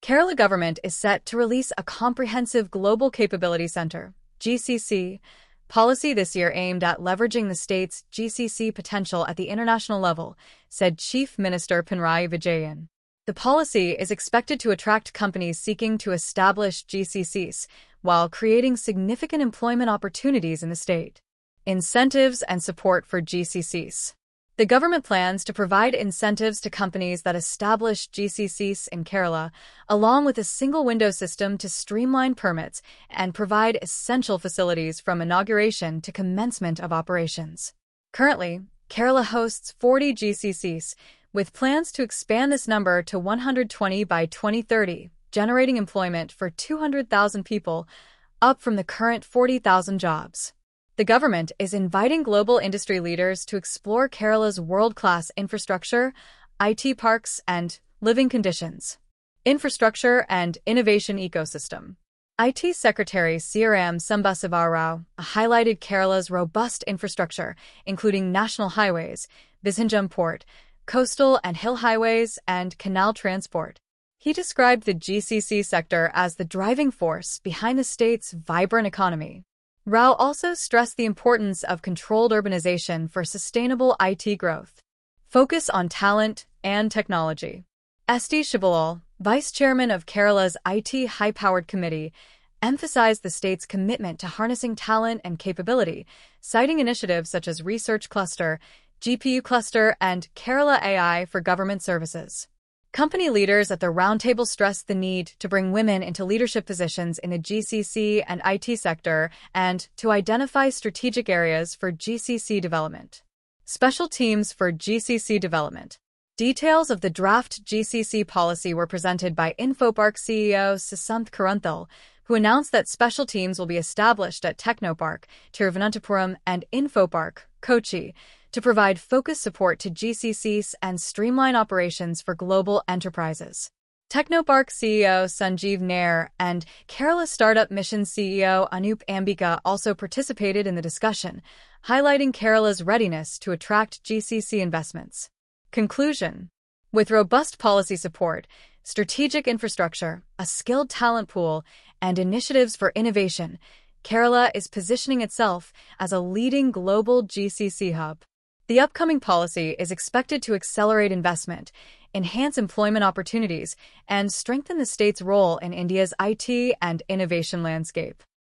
Kerala government is set to release a comprehensive Global Capability Center, GCC, policy this year aimed at leveraging the state's GCC potential at the international level, said Chief Minister Pinarayi Vijayan. The policy is expected to attract companies seeking to establish GCCs while creating significant employment opportunities in the state. Incentives and support for GCCs. The government plans to provide incentives to companies that establish GCCs in Kerala, along with a single-window system to streamline permits and provide essential facilities from inauguration to commencement of operations. Currently, Kerala hosts 40 GCCs, with plans to expand this number to 120 by 2030, generating employment for 200,000 people, up from the current 40,000 jobs. The government is inviting global industry leaders to explore Kerala's world-class infrastructure, IT parks, and living conditions. Infrastructure and innovation ecosystem. IT Secretary Sriram Sambasiva Rao highlighted Kerala's robust infrastructure, including national highways, Visakhapatnam Port, coastal and hill highways, and canal transport. He described the GCC sector as the driving force behind the state's vibrant economy. Rao also stressed the importance of controlled urbanization for sustainable IT growth. Focus on talent and technology. S.D. Shivalal, Vice Chairman of Kerala's IT High-Powered Committee, emphasized the state's commitment to harnessing talent and capability, citing initiatives such as Research Cluster, GPU Cluster, and Kerala AI for Government Services. Company leaders at the roundtable stressed the need to bring women into leadership positions in the GCC and IT sector and to identify strategic areas for GCC development. Special teams for GCC development. Details of the draft GCC policy were presented by Infopark CEO Susanth Karanthal, who announced that special teams will be established at Technopark, Tiruvananthapuram, and Infopark, Kochi, to provide focused support to GCCs and streamline operations for global enterprises. Technopark CEO Sanjeev Nair and Kerala Startup Mission CEO Anup Ambika also participated in the discussion, highlighting Kerala's readiness to attract GCC investments. Conclusion. With robust policy support, strategic infrastructure, a skilled talent pool, and initiatives for innovation, Kerala is positioning itself as a leading global GCC hub. The upcoming policy is expected to accelerate investment, enhance employment opportunities, and strengthen the state's role in India's IT and innovation landscape.